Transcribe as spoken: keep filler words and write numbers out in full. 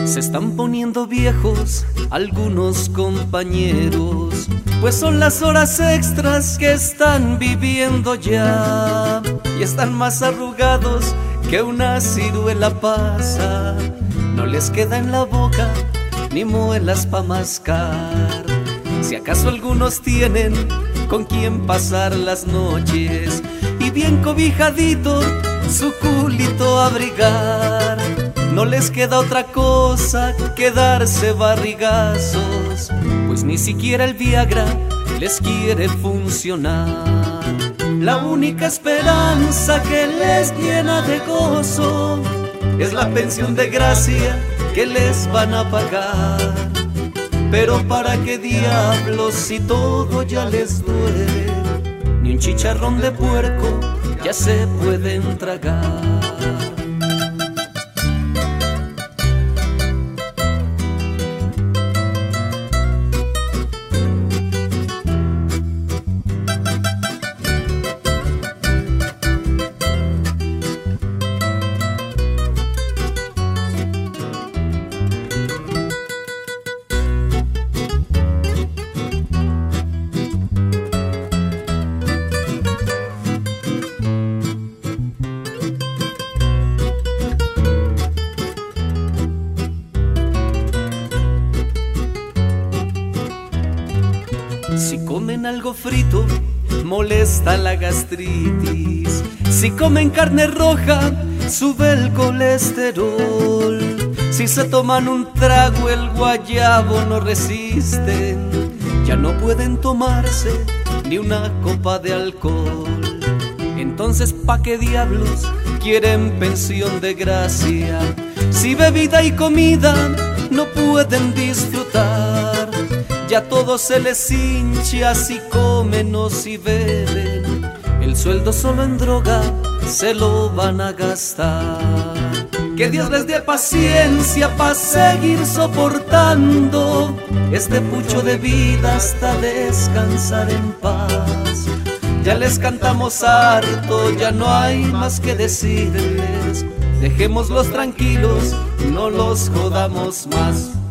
Se están poniendo viejos algunos compañeros, pues son las horas extras que están viviendo ya, y están más arrugados que una ciruela pasa. No les queda en la boca ni muelas pa' mascar. Si acaso algunos tienen con quien pasar las noches y bien cobijadito su culito abrigar, no les queda otra cosa que darse barrigazos, pues ni siquiera el Viagra les quiere funcionar. La única esperanza que les llena de gozo es la pensión de gracia que les van a pagar. Pero para qué diablos si todo ya les duele, ni un chicharrón de puerco ya se pueden tragar. Si comen algo frito, molesta la gastritis. Si comen carne roja, sube el colesterol. Si se toman un trago, el guayabo no resisten. Ya no pueden tomarse ni una copa de alcohol. Entonces, ¿pa' qué diablos quieren pensión de gracia? Si bebida y comida no pueden disfrutar, ya todo se les hincha si comen o si beben. El sueldo solo en droga se lo van a gastar. Que Dios les dé paciencia pa' seguir soportando este pucho de vida hasta descansar en paz. Ya les cantamos harto, ya no hay más que decirles. Dejémoslos tranquilos, no los jodamos más.